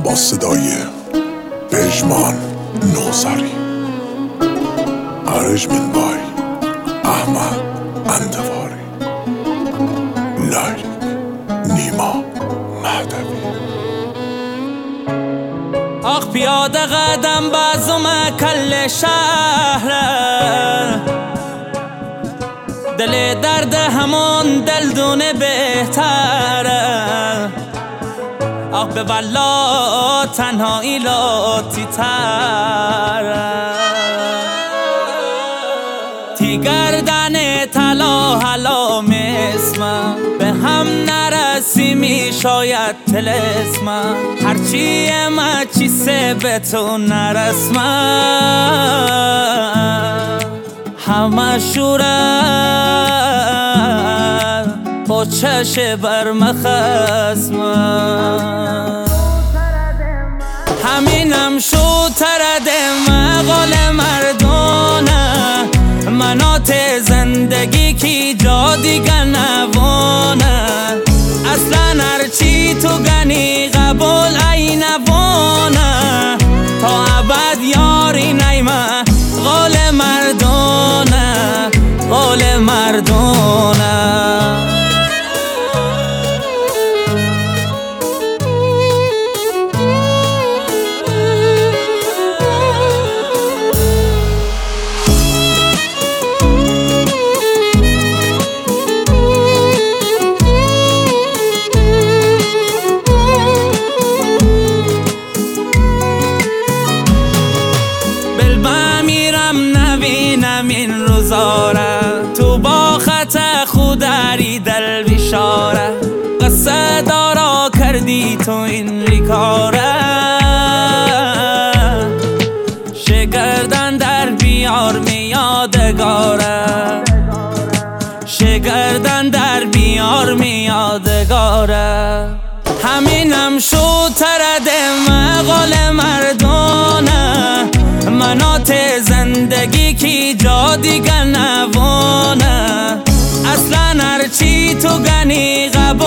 با صدای پژمان نوذری، ارنجمنت بای احمد اندواری، لایک نیما مهدوی. آخ پیاده قدم بازم کل شهر، دل درد همون دلدونه بهتره. آخ به والا تنهایی لطی تره، تی گردن طلا حلا مسمم، به هم نرسیمی شاید تلسمم، هرچی ما چی سه به تو نرسمم. همه شوره با چش برمخسمم، همینم شو ترده مقال مردونه، منات زندگی کی جا دیگه نوانه. اصلا هرچی تو گنی قبول ای نوانه، تا ابد یاری نیمه قول مردونه، قول مردونه. این روزاره تو با خط خودری دل بشاره، قصه دارا کردی تو این ریکاره. شگردن در بیار میادگاره، شگردن در بیار میادگاره. همینم شو ترده مقال مردانه، منات زندگی کی جا دیگه نوانه. اصلا هرچی تو گنی